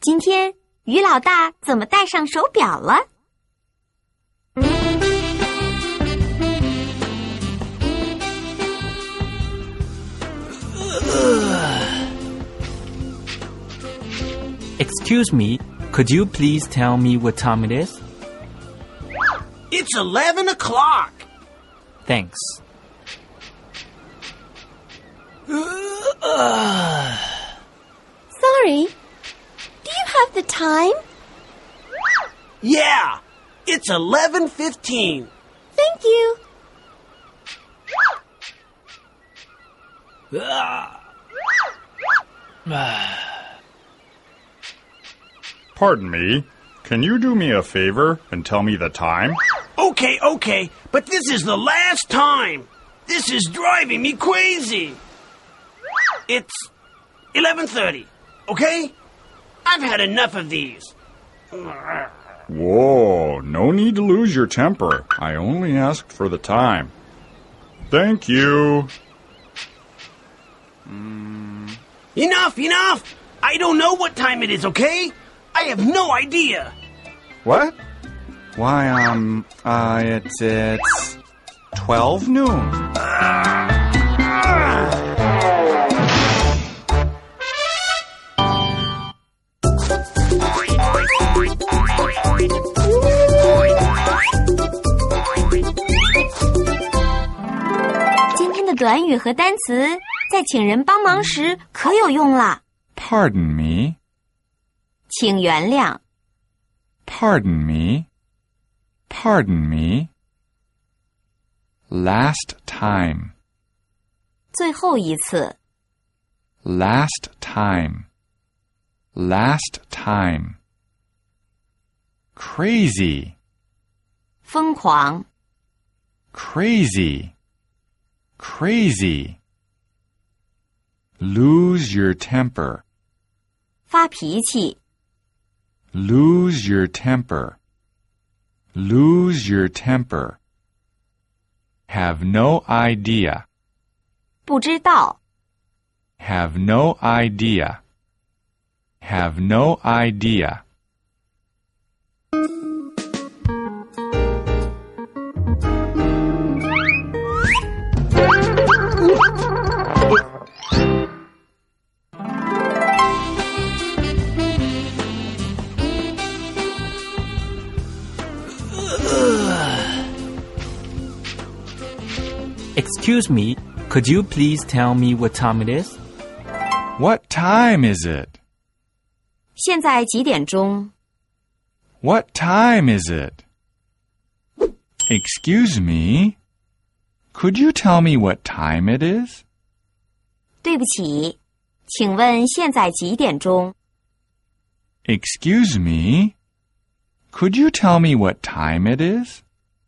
今天于老大怎么戴上手表了 ？Excuse me, could you please tell me what time it is? It's 11 o'clock. Thanks. Sorry, do you have the time? Yeah, it's 11:15. Thank you. Pardon me, can you do me a favor and tell me the time? Okay, but this is the last time. This is driving me crazy. It's 11:30, okay? I've had enough of these. Whoa, no need to lose your temper. I only asked for the time. Thank you. Enough! I don't know what time it is, okay? I have no idea. What? Why, it's 12 noon. 今天的短语和单词在请人帮忙时可有用了。 Pardon me. 请原谅。 Pardon me. Pardon me. Last time. 最后一次。 Last time. Last time. Crazy. 疯狂。 Crazy. Crazy. Lose your temper. 发脾气。 Lose your temper. Lose your temper. Have no idea. 不知道。 Have no idea. Have no idea. Excuse me, could you please tell me what time it is? What time is it? 现在几点钟？ What time is it? Excuse me? Could you tell me what time it is? 对不起，请问现在几点钟？ Excuse me? Could you tell me what time it is?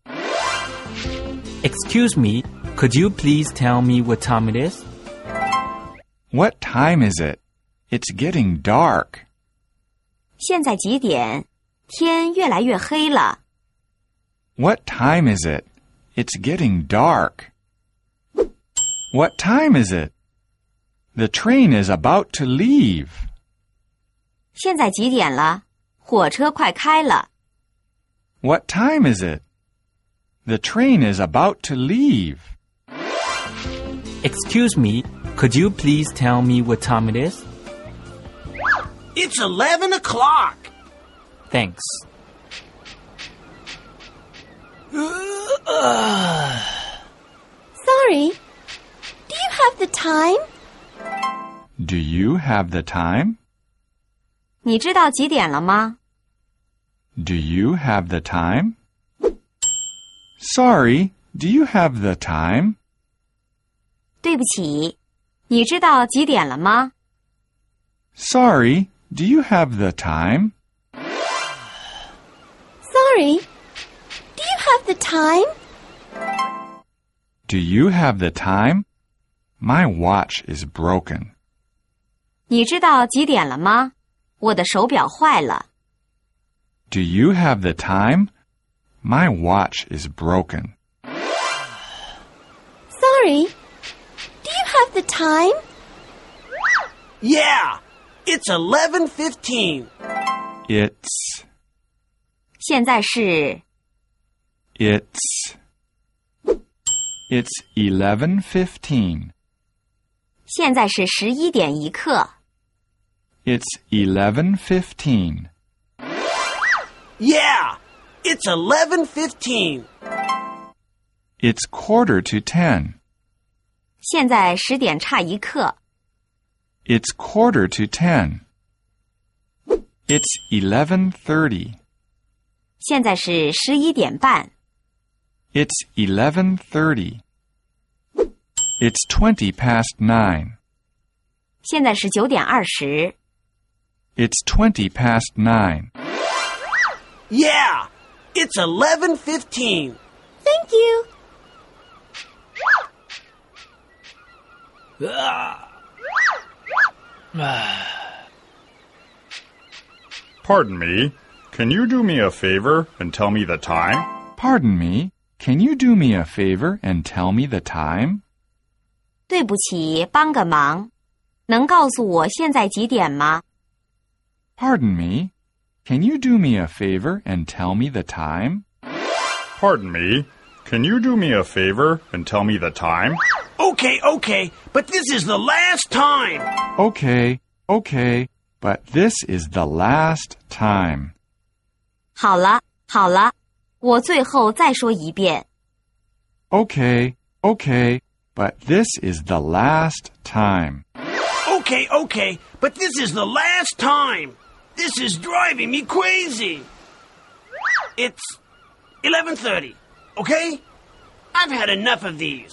Excuse me, could you please tell me what time it is? What time is it? It's getting dark. 现在几点？天越来越黑了。 What time is it? It's getting dark. What time is it? The train is about to leave. 现在几点了？火车快开了。 What time is it? The train is about to leave. Excuse me, could you please tell me what time it is? It's 11 o'clock. Thanks. Sorry, do you have the time? Do you have the time? 你知道几点了吗？ Do you have the time? Sorry, do you have the time? 对不起，你知道几点了吗？ Sorry, do you have the time? Sorry, do you have the time? Do you have the time? My watch is broken. 你知道几点了吗？我的手表坏了。 Do you have the time? My watch is broken. Sorry, do you have the time? Yeah, It's 11:15. It's 现在是 It's 11:15. 现在是11点1刻。 It's 11:15. Yeah, it's 11:15. It's 10:45. 现在10点差1刻。 It's 10:45. It's 11:30. 现在是11点半。 It's 11:30. It's 9:20. 现在是9点20。 It's 9:20. Yeah, it's 11:15. Thank you. Pardon me, can you do me a favor and tell me the time? Pardon me, can you do me a favor and tell me the time? 对不起，帮个忙，能告诉我现在几点吗？ Pardon me, can you do me a favor and tell me the time? Pardon me, can you do me a favor and tell me the time? Okay, but this is the last time. Okay, but this is the last time. 好了，我最后再说一遍。 Okay, but this is the last time. Okay, but this is the last time. This is driving me crazy. It's 11:30, okay? I've had enough of these.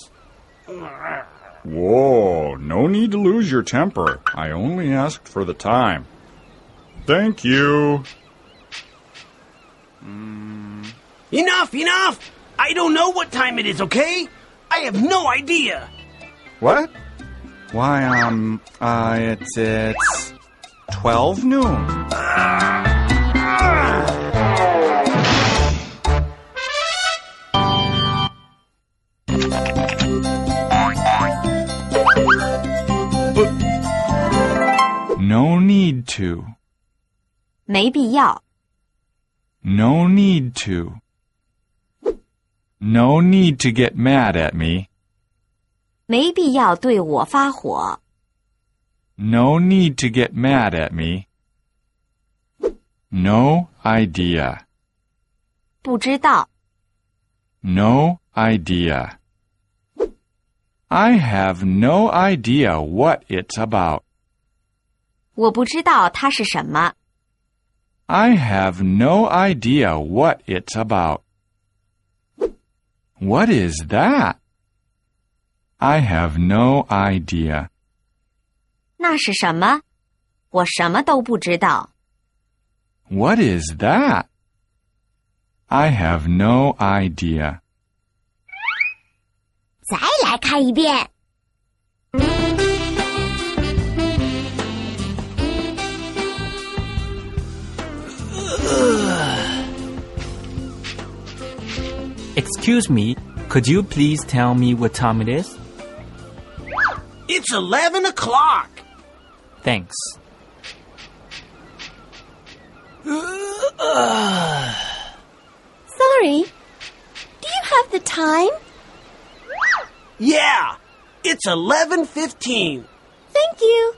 Whoa, no need to lose your temper. I only asked for the time. Thank you. Enough! I don't know what time it is, okay? I have no idea. What? Why, it's 12 noon. No need to. 没必要。 No need to. No need to get mad at me. 没必要对我发火。 No need to get mad at me. No idea. 不知道。 No idea. I have no idea what it's about. 我不知道它是什么。 I have no idea what it's about. What is that? I have no idea. 那是什么？我什么都不知道。 What is that? I have no idea. 再来看一遍。 Excuse me, could you please tell me what time it is? It's 11 o'clock. Thanks. Sorry, do you have the time? Yeah, it's 11:15. Thank you.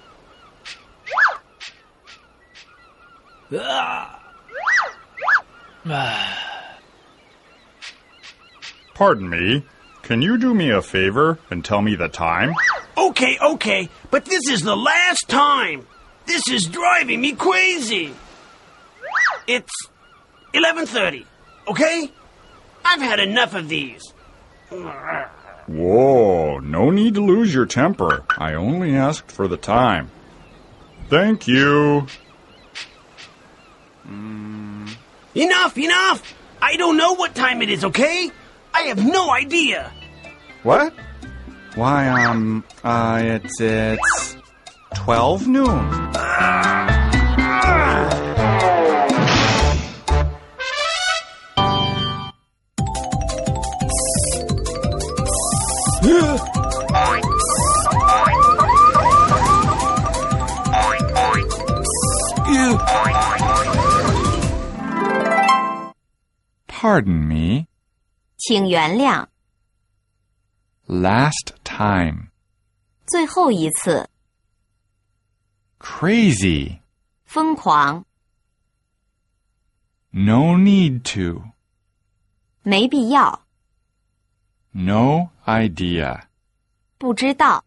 Pardon me, can you do me a favor and tell me the time? Okay, but this is the last time. This is driving me crazy. It's 11:30, okay? I've had enough of these. Whoa, no need to lose your temper. I only asked for the time. Thank you. Enough! I don't know what time it is, okay? I have no idea. What? Why, it's 12 noon. Pardon me. 请原谅。 Last time. 最后一次。 Crazy. 疯狂。 No need to. 没必要。 No idea. 不知道。